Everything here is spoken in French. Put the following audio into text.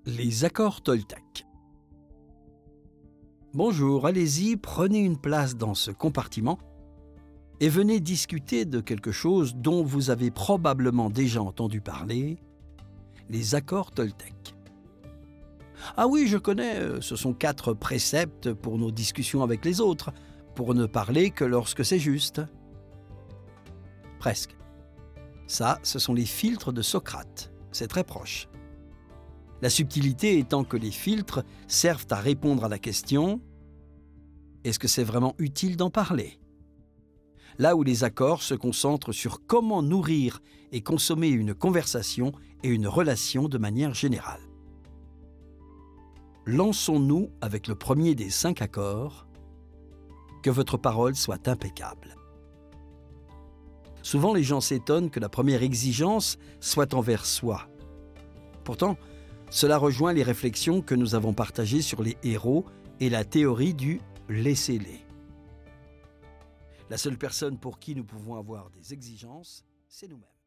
Les accords Toltec. Bonjour, allez-y, prenez une place dans ce compartiment et venez discuter de quelque chose dont vous avez probablement déjà entendu parler, les accords Toltec. Ah oui, je connais, ce sont 4 préceptes pour nos discussions avec les autres, pour ne parler que lorsque c'est juste. Presque. Ça, ce sont les filtres de Socrate, c'est très proche. La subtilité étant que les filtres servent à répondre à la question « Est-ce que c'est vraiment utile d'en parler ?» Là où les accords se concentrent sur comment nourrir et consommer une conversation et une relation de manière générale. Lançons-nous avec le premier des 5 accords. Que votre parole soit impeccable. Souvent, les gens s'étonnent que la première exigence soit envers soi. Pourtant, cela rejoint les réflexions que nous avons partagées sur les héros et la théorie du « laissez-les ». La seule personne pour qui nous pouvons avoir des exigences, c'est nous-mêmes.